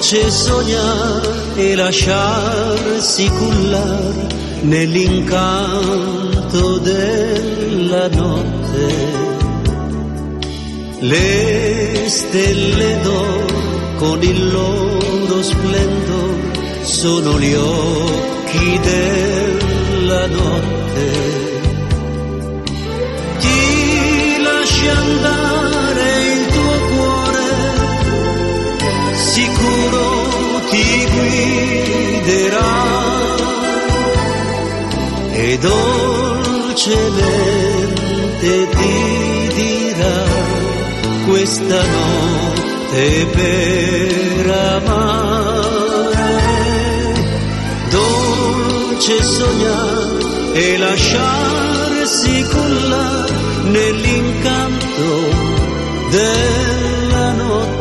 dolce sognare e lasciarsi cullare nell'incanto della notte. Le stelle d'oro con il loro splendore sono gli occhi della notte. Ti lasci andare il tuo cuore, sicuro ti guiderà e dolcemente ti dirà: questa notte per amare, dolce sognare e lasciarsi cullare nell'incanto della notte.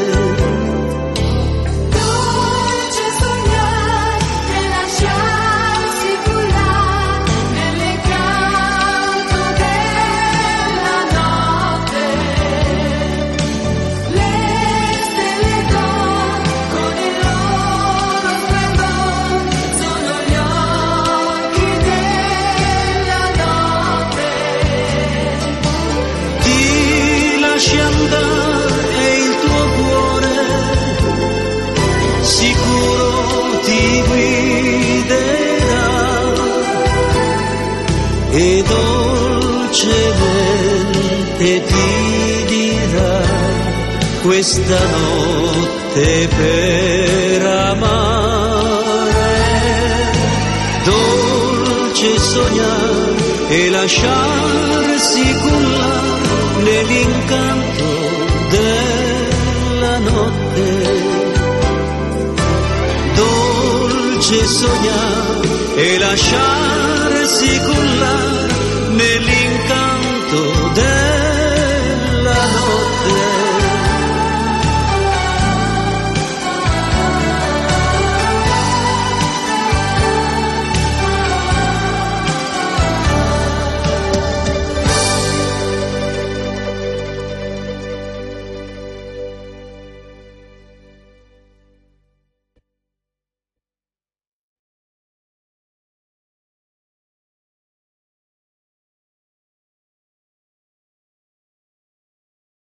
Lasci andare il tuo cuore, sicuro ti guiderà e dolcemente ti dirà: questa notte per amare, dolce sognare e lasciarsi cullare nell'incanto della notte. Dolce sognare e lasciarsi cullare nell'incanto